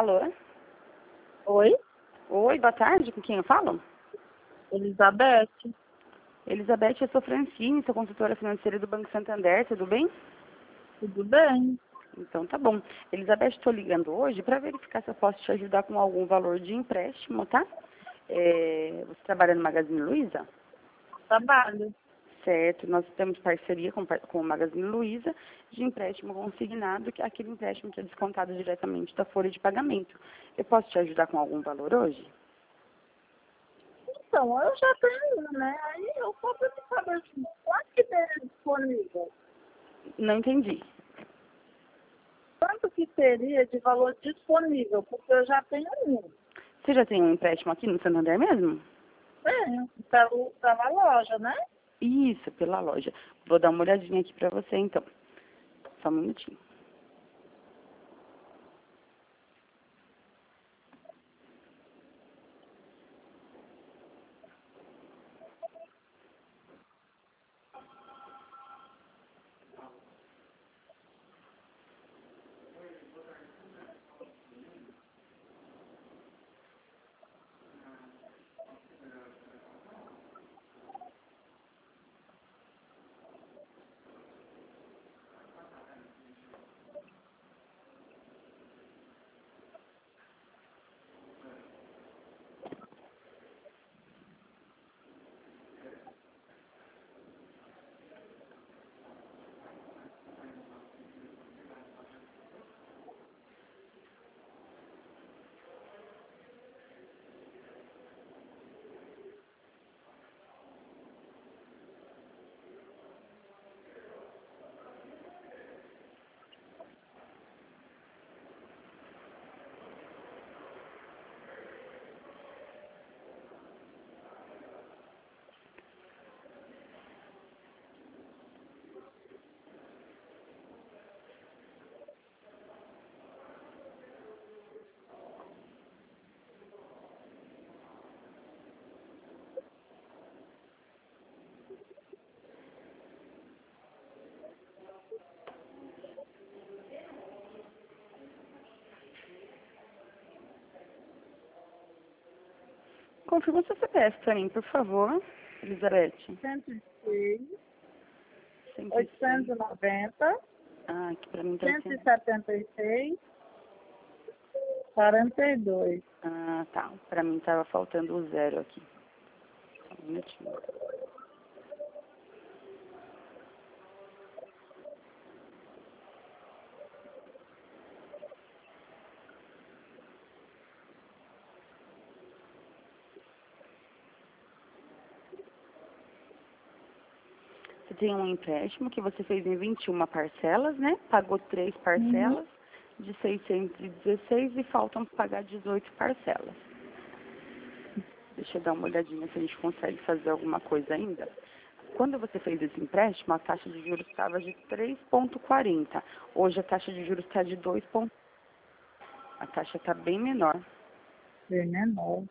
Alô? Oi, Oi, boa tarde, com quem eu falo? Elizabeth. Elizabeth, eu sou Francine, sou consultora financeira do Banco Santander, tudo bem? Tudo bem? Então tá bom. Elizabeth, estou ligando hoje para verificar se eu posso te ajudar com algum valor de empréstimo, tá? Você trabalha no Magazine Luiza? Trabalho. Certo, nós temos parceria com o Magazine Luiza de empréstimo consignado, que é aquele empréstimo que é descontado diretamente da folha de pagamento. Eu posso te ajudar com algum valor hoje? Então, eu já tenho um, né? Aí eu só preciso saber assim, quanto que teria disponível? Não entendi. Quanto que teria de valor disponível? Porque eu já tenho um. Você já tem um empréstimo aqui no Santander mesmo? Tenho, pela loja, né? Isso, pela loja. Vou dar uma olhadinha aqui para você, então. Só um minutinho. Confirma seu CPF para mim, por favor, Elizabeth. 106, 106. 890, Ah, aqui para mim tá assim. 176, 42. Ah, tá. Para mim tava faltando o 0 aqui. Só um minutinho. Você tem um empréstimo que você fez em 21 parcelas, né? Pagou 3 parcelas de 616 e faltam pagar 18 parcelas. Deixa eu dar uma olhadinha se a gente consegue fazer alguma coisa ainda. Quando você fez esse empréstimo, a taxa de juros estava de 3,40. Hoje a taxa de juros está de 2. A taxa está bem menor. Bem menor.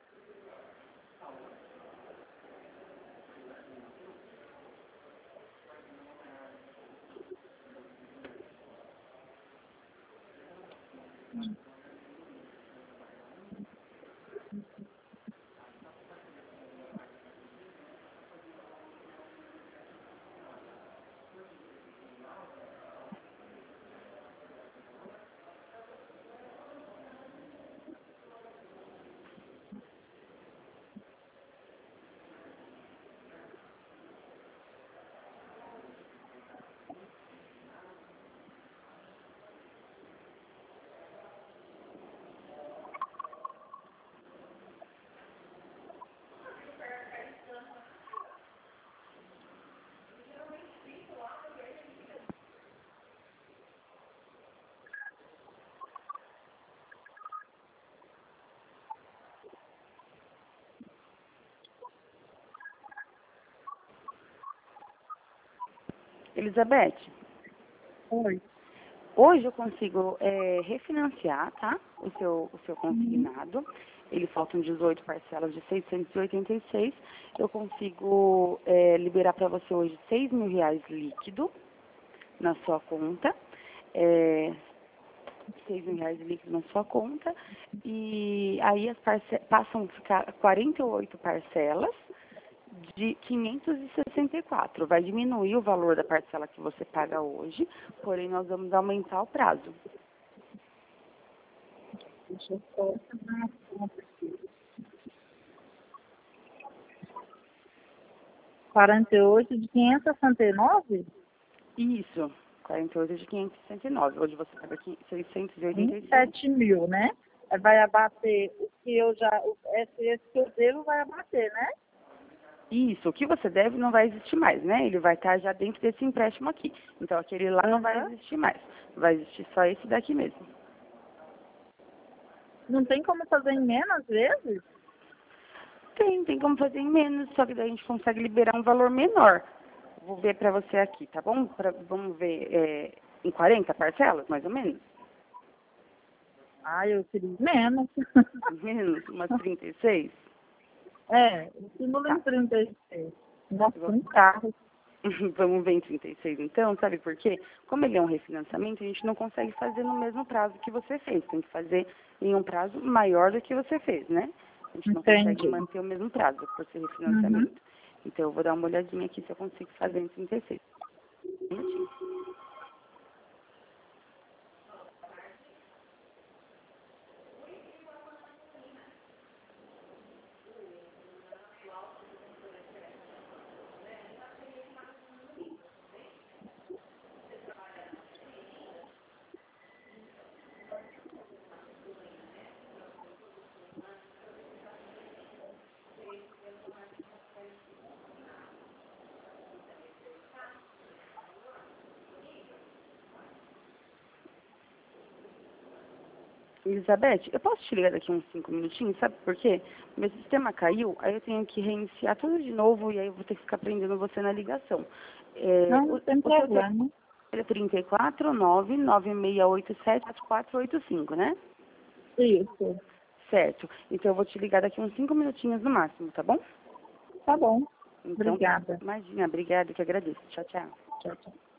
Elizabeth, Oi. hoje eu consigo refinanciar, tá? O seu consignado. Ele faltam 18 parcelas de 686. Eu consigo liberar para você hoje R$ 6.000 líquido na sua conta. É, R$ 6.000 líquido na sua conta. E aí passam a ficar 48 parcelas de 564. Vai diminuir o valor da parcela que você paga hoje, porém nós vamos aumentar o prazo. Deixa eu só fazer uma conta aqui. 48 de 569? Isso, 48 de 569. Hoje você paga 685. 27 mil, né? Vai abater o que eu já. Esse que eu devo vai abater, né? Isso, o que você deve não vai existir mais, né? Ele vai estar já dentro desse empréstimo aqui. Então aquele lá não vai existir mais. Vai existir só esse daqui mesmo. Não tem como fazer em menos vezes? Tem como fazer em menos, só que daí a gente consegue liberar um valor menor. Vou ver pra você aqui, tá bom? Vamos ver em 40 parcelas, mais ou menos? Ah, eu queria menos. Menos, umas 36? Eu simulo em Tá. 36. Nossa, um carro. Vamos ver em 36 então, sabe por quê? Como ele é um refinanciamento, a gente não consegue fazer no mesmo prazo que você fez. Tem que fazer em um prazo maior do que você fez, né? A gente não consegue manter o mesmo prazo por ser refinanciamento. Então eu vou dar uma olhadinha aqui se eu consigo fazer em 36. Um minutinho. Elizabeth, eu posso te ligar daqui uns 5 minutinhos, sabe por quê? Meu sistema caiu, aí eu tenho que reiniciar tudo de novo e aí eu vou ter que ficar prendendo você na ligação. Não tem problema. Ele é 34 99687 4485, né? Isso. Certo. Então eu vou te ligar daqui uns 5 minutinhos no máximo, tá bom? Tá bom. Então, Obrigada. imagina, obrigada, que agradeço. Tchau, tchau. Tchau, tchau.